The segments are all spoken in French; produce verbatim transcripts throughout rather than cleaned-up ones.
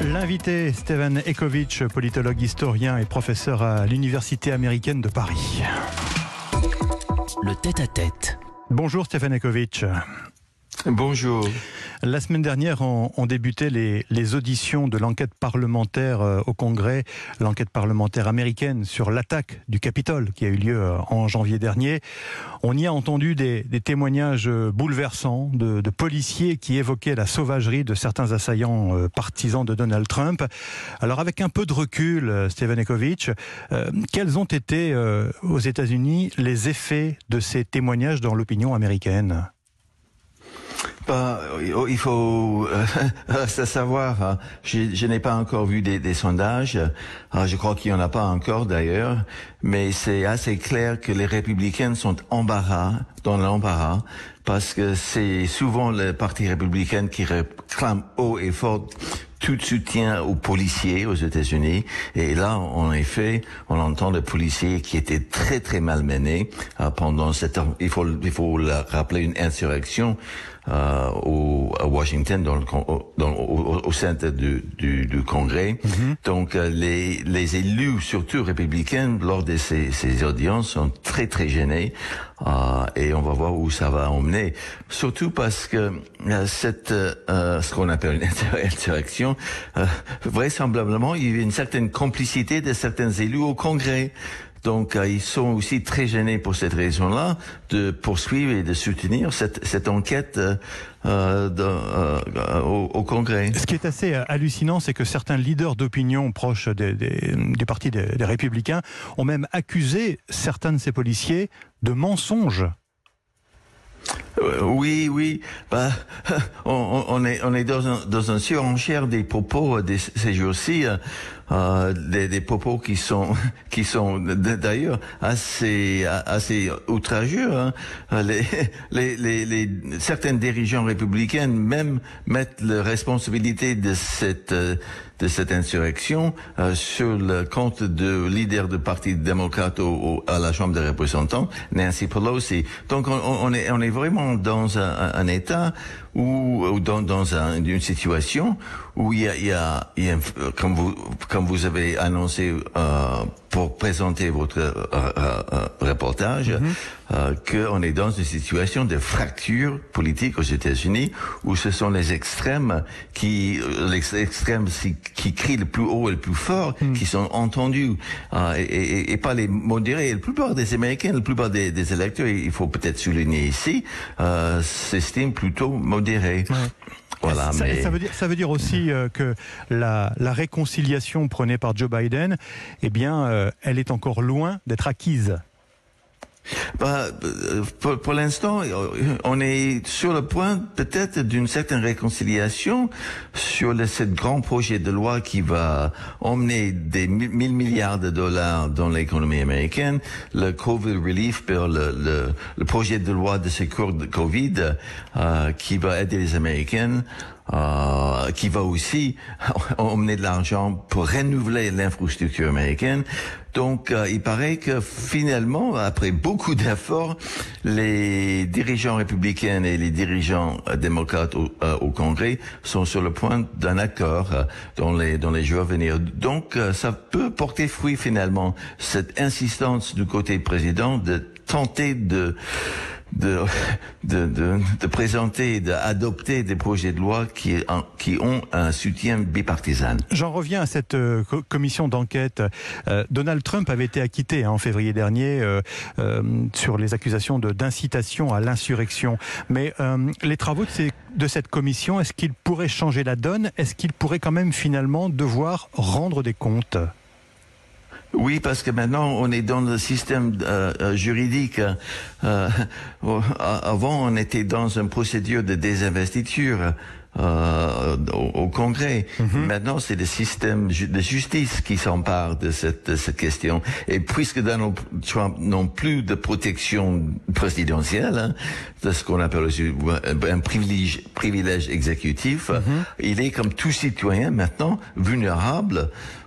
L'invité, Stephen Ecovitch, politologue, historien et professeur à l'Université américaine de Paris. Le tête-à-tête. Bonjour Stephen Ecovitch. Bonjour. La semaine dernière, on, on débutait les, les auditions de l'enquête parlementaire euh, au Congrès, l'enquête parlementaire américaine sur l'attaque du Capitole qui a eu lieu euh, en janvier dernier. On y a entendu des, des témoignages bouleversants de, de policiers qui évoquaient la sauvagerie de certains assaillants euh, partisans de Donald Trump. Alors avec un peu de recul, euh, Stephen Ecovitch, euh, quels ont été euh, aux États-Unis les effets de ces témoignages dans l'opinion américaine ? Bah, il faut euh, savoir, hein, je, je n'ai pas encore vu des, des sondages, euh, je crois qu'il n'y en a pas encore d'ailleurs, mais c'est assez clair que les républicains sont embarras, dans l'embarras, parce que c'est souvent le parti républicain qui réclame haut et fort tout soutien aux policiers aux États-Unis. Et là, en effet, on entend des policiers qui étaient très très malmenés euh, pendant cette, il faut il faut le rappeler, une insurrection euh, au, à Washington, dans le, dans, au, au centre du, du, du Congrès. Mm-hmm. Donc euh, les les élus, surtout républicains, lors de ces, ces audiences, sont très très gênés. Euh, et on va voir où ça va emmener. Surtout parce que euh, cette, euh, ce qu'on appelle une insurrection, euh, vraisemblablement, il y a une certaine complicité de certains élus au Congrès. Donc, euh, ils sont aussi très gênés pour cette raison-là de poursuivre et de soutenir cette, cette enquête euh, euh, de, euh, au, au Congrès. Ce qui est assez hallucinant, c'est que certains leaders d'opinion proches des, des, du parti des, des Républicains ont même accusé certains de ces policiers de mensonges. Euh, oui, oui. Bah, on, on est, on est dans un, dans un surenchère des propos euh, des, ces jours-ci, euh, euh, des, des propos qui sont, qui sont d'ailleurs assez, assez outrageux. Hein. Les, les, les, les, certains dirigeants républicains même mettent la responsabilité de cette, de cette insurrection euh, sur le compte de leader du Parti démocrate au, au, à la Chambre des représentants, Nancy Pelosi. Donc on, on est, on est vraiment dans un, un état où, ou dans, dans un, une situation où il y a, il y a, il y a comme vous, comme vous avez annoncé euh, pour présenter votre euh, euh, reportage, mm-hmm. euh, qu'on est dans une situation de fracture politique aux États-Unis où ce sont les extrêmes qui, les extrêmes qui crient le plus haut et le plus fort, mm. qui sont entendus, euh, et, et, et pas les modérés. La plupart des Américains, la plupart des, des électeurs, il faut peut-être souligner ici, euh, s'estiment plutôt modérés. Ouais. Voilà, ça, mais... ça, veut dire, ça veut dire aussi euh, que la, la réconciliation prônée par Joe Biden, eh bien, euh, elle est encore loin d'être acquise. Bah, pour, pour l'instant, on est sur le point peut-être d'une certaine réconciliation sur le, ce grand projet de loi qui va emmener des mille milliards de dollars dans l'économie américaine, le Covid Relief Bill, le, le, le projet de loi de secours de Covid, euh, qui va aider les Américains. Euh, qui va aussi emmener de l'argent pour renouveler l'infrastructure américaine. Donc, euh, il paraît que finalement, après beaucoup d'efforts, les dirigeants républicains et les dirigeants euh, démocrates au, euh, au Congrès sont sur le point d'un accord euh, dans les dans les jours à venir. Donc, euh, ça peut porter fruit finalement, cette insistance du côté président de tenter de De, de, de, de présenter, d'adopter des projets de loi qui, qui ont un soutien bipartisan. J'en reviens à cette euh, commission d'enquête. Euh, Donald Trump avait été acquitté hein, en février dernier euh, euh, sur les accusations de, d'incitation à l'insurrection. Mais euh, les travaux de, ces, de cette commission, est-ce qu'ils pourraient changer la donne ? Est-ce qu'ils pourraient quand même finalement devoir rendre des comptes ? Oui, parce que maintenant on est dans le système euh, juridique. Euh, avant, on était dans une procédure de désinvestiture euh, au, au Congrès. Mm-hmm. Maintenant, c'est le système de justice qui s'empare de cette, de cette question. Et puisque Donald Trump n'a plus de protection présidentielle, hein, de ce qu'on appelle aussi un privilège, privilège exécutif, mm-hmm. il est comme tout citoyen maintenant vulnérable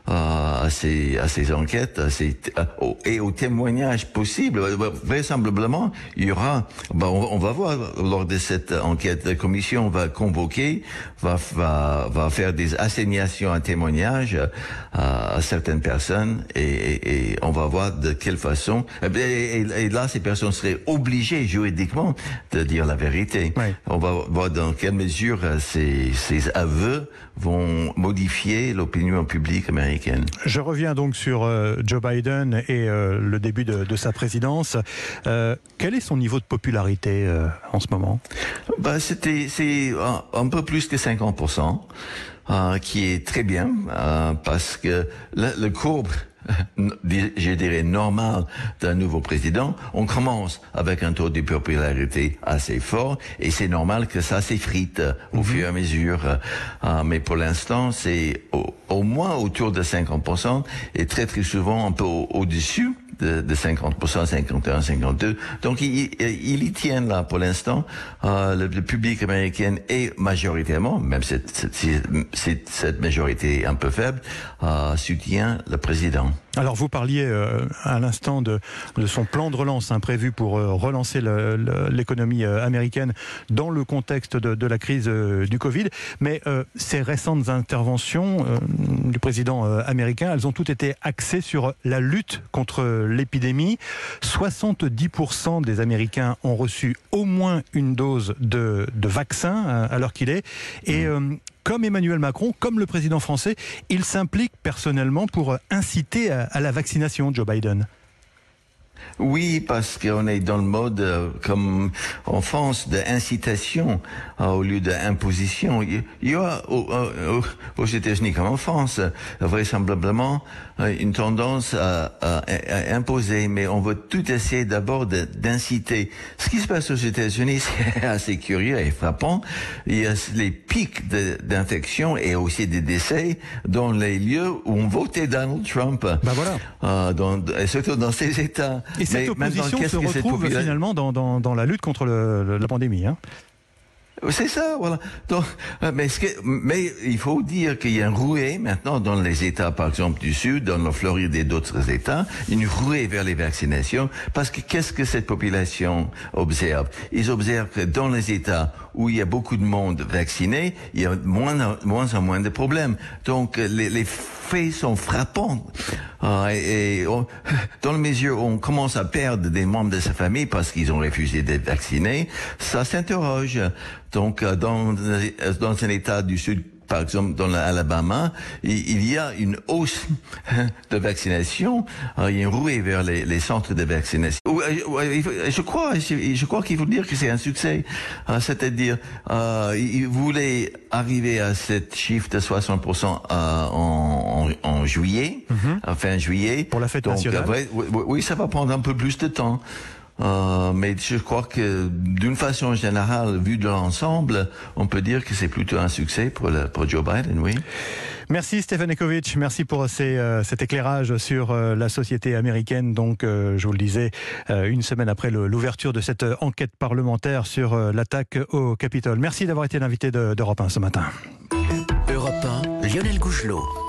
à ces, à ces enquêtes à ces, à, au, et aux témoignages possibles. Vraisemblablement, il y aura, bah, on, on va voir lors de cette enquête, la commission va convoquer, va, va, va faire des assignations à témoignages à, à certaines personnes et, et, et on va voir de quelle façon. Et, et, et là, ces personnes seraient obligées juridiquement de dire la vérité. Oui. On va voir dans quelle mesure ces, ces aveux vont modifier l'opinion publique américaine. Je reviens donc sur euh, Joe Biden et euh, le début de, de sa présidence. Euh, quel est son niveau de popularité euh, en ce moment? Bah, c'était, c'est un, un peu plus que cinquante pour cent, euh, qui est très bien, euh, parce que le, le courbe, je dirais normal d'un nouveau président, on commence avec un taux de popularité assez fort et c'est normal que ça s'effrite au mm-hmm. fur et à mesure. Euh, mais pour l'instant, c'est au, au moins autour de cinquante pour cent et très très souvent un peu au, au-dessus de, de cinquante pour cent, cinquante et un, cinquante-deux. Donc ils il y tiennent là pour l'instant. Euh, le, le public américain est majoritairement, même cette, cette, cette, cette majorité un peu faible, euh, soutient le président. Alors vous parliez euh, à l'instant de, de son plan de relance hein, prévu pour euh, relancer le, le, l'économie euh, américaine dans le contexte de, de la crise euh, du Covid. Mais euh, ces récentes interventions euh, du président euh, américain, elles ont toutes été axées sur la lutte contre l'épidémie. soixante-dix pour cent des Américains ont reçu au moins une dose de, de vaccin euh, à l'heure qu'il est. Et euh, comme Emmanuel Macron, comme le président français, il s'implique personnellement pour inciter à, à la vaccination, Joe Biden. Oui, parce qu'on est dans le mode, euh, comme en France, d'incitation euh, au lieu d'imposition. Il y a au, au, aux États-Unis comme en France, vraisemblablement, euh, une tendance à, à, à imposer, mais on veut tout essayer d'abord de, d'inciter. Ce qui se passe aux États-Unis, c'est assez curieux et frappant. Il y a les pics de, d'infection et aussi des décès dans les lieux où on votait Donald Trump. Ben voilà. Euh, dans, et surtout dans ces États. Et cette mais opposition se retrouve finalement dans, dans, dans la lutte contre le, la pandémie. Hein. C'est ça, voilà. Donc, mais, ce que, mais il faut dire qu'il y a une ruée maintenant dans les États, par exemple du Sud, dans la Floride et d'autres États, une ruée vers les vaccinations, parce que qu'est-ce que cette population observe? Ils observent que dans les États où il y a beaucoup de monde vacciné, il y a moins, moins en moins de problèmes. Donc les, les faits sont frappants. Euh, et, et on, dans la mesure où on commence à perdre des membres de sa famille parce qu'ils ont refusé d'être vaccinés, ça s'interroge. Donc dans, dans un État du Sud, par exemple, dans l'Alabama, il y a une hausse de vaccination. Il y a une ruée vers les, les centres de vaccination. Je crois, je crois qu'il faut dire que c'est un succès. C'est-à-dire, euh, il voulait arriver à cette chiffre de soixante pour cent en, en, en juillet, mm-hmm. fin juillet. Pour la fête Donc, nationale. Oui, oui, ça va prendre un peu plus de temps. Euh, mais je crois que d'une façon générale, vu de l'ensemble, on peut dire que c'est plutôt un succès pour, le, pour Joe Biden, oui. Merci Stefan Ecovitch, merci pour ces, euh, cet éclairage sur euh, la société américaine. Donc, euh, je vous le disais, euh, une semaine après le, l'ouverture de cette enquête parlementaire sur euh, l'attaque au Capitole. Merci d'avoir été l'invité de, d'Europe un ce matin. Europe un, Lionel Gougelot.